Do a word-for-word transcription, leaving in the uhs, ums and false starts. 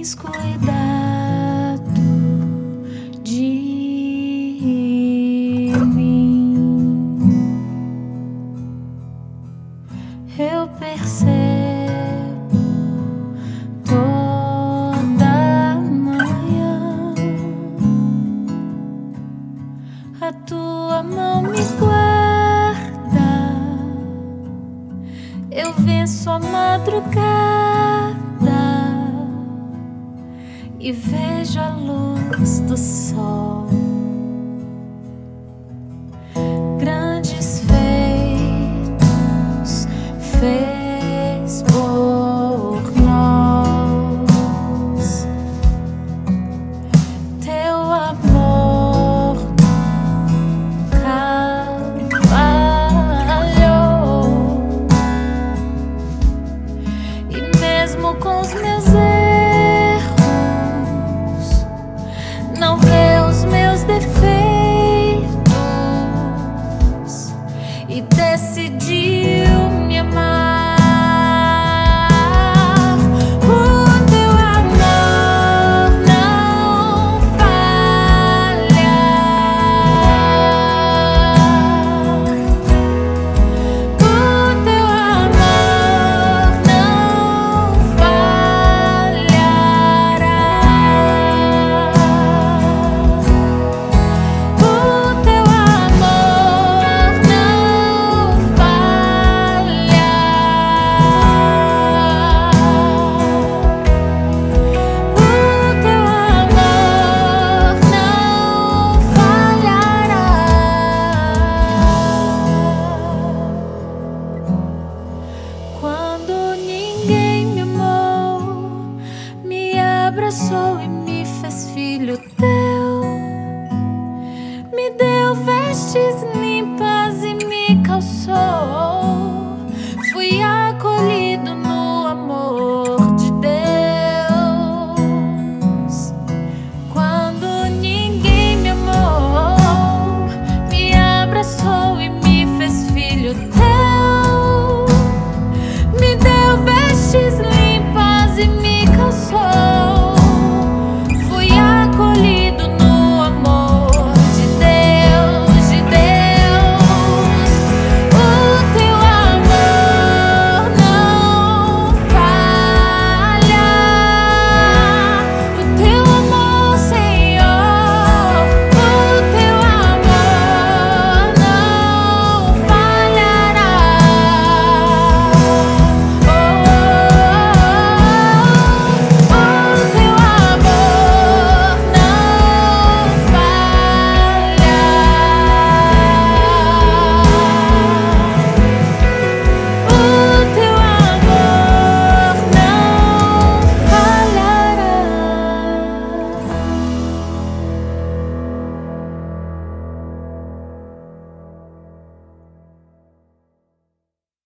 tens cuidado de mim. Eu percebo toda manhã a tua mão me guarda. Eu venço a madrugada e vejo a luz do sol. Grandes feitos fez por nós. Teu amor carvalhou, e mesmo com os meus erros, não vê os meus defeitos e decidiu me amar.